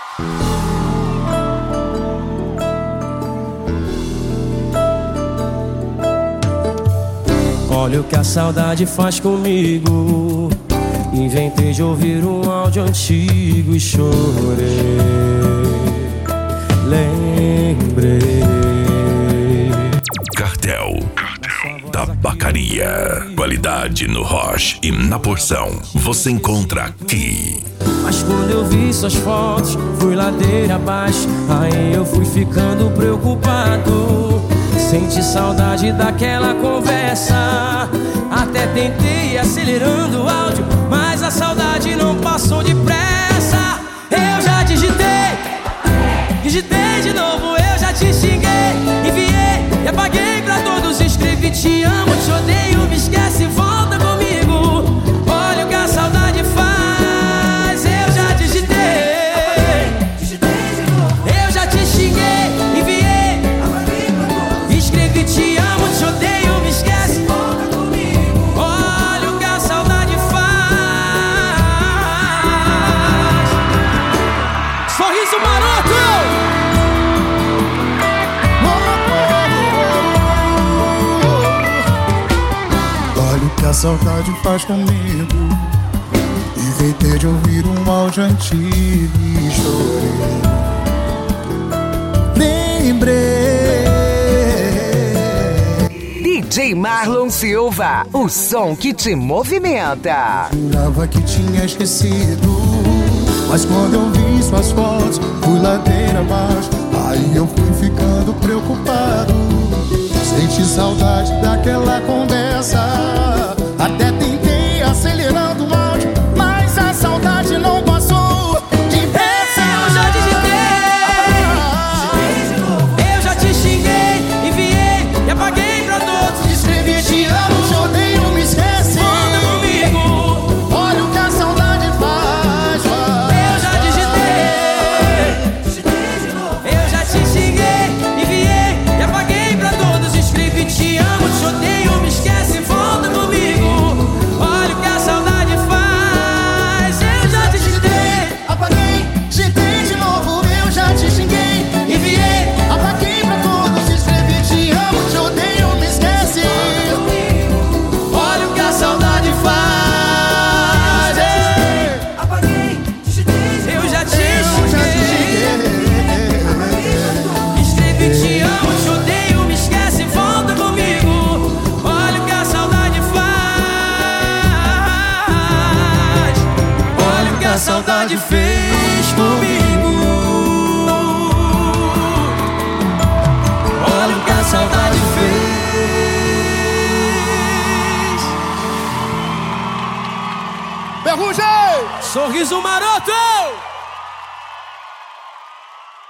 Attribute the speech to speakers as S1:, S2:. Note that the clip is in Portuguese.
S1: Olha o que a saudade faz comigo. Inventei de ouvir um áudio antigo e chorei. Lembrei.
S2: Cartel Tabacaria. Qualidade no Roche e na porção você encontra aqui.
S1: Mas quando eu vi suas fotos, fui ladeira abaixo. Aí eu fui ficando preocupado. Senti saudade daquela conversa. Até tentei acelerando o áudio, mas a saudade não passou depressa. Eu já digitei de novo, eu já te xinguei, enviei e apaguei pra todos. Escrevi te amo, te odeio, me esquece, volta comigo. Olha o que a saudade faz. Eu já digitei de novo, eu já te xinguei, enviei, escrevi te amo, te odeio, me esquece, volta comigo. Olha o que a saudade faz. Sorriso maroto.
S3: Olha o que a saudade faz comigo. Inventei de ouvir um áudio antigo e chorei. Lembrei.
S4: DJ Marlon Silva, o som que te movimenta.
S3: Jurava que tinha esquecido, mas quando eu vi suas fotos, fui ladeira abaixo. Aí eu fui ficando preocupado. Senti saudade daquela conversa. Até tentei acelerando o áudio, mas a saudade não passou depressa.
S1: Eu já digitei de novo, eu já te xinguei, enviei e apaguei pra todos.
S3: Escrevi te amo, te odeio, me esquece,
S1: volta comigo.
S3: Olha o que a saudade faz.
S1: Eu já digitei de novo, eu já te xinguei, enviei e apaguei pra todos. Escrevi te amo, te odeio, me esquece, volta comigo. Olha o que a saudade faz. Eu já digitei,
S3: Apaguei, digitei de novo, eu já te xinguei, enviei, apaguei pra todos. Escrevi te amo, te odeio, me esquece.
S1: olha o que a saudade faz.
S3: Apaguei, digitei,
S1: Eu já te
S3: xinguei.
S1: escrevi te amo, te odeio, me esquece, volta comigo. Olha o que a saudade faz. Olha o que a saudade fez comigo. Olha o que a saudade fez.
S3: Ferrugem!
S1: Sorriso maroto!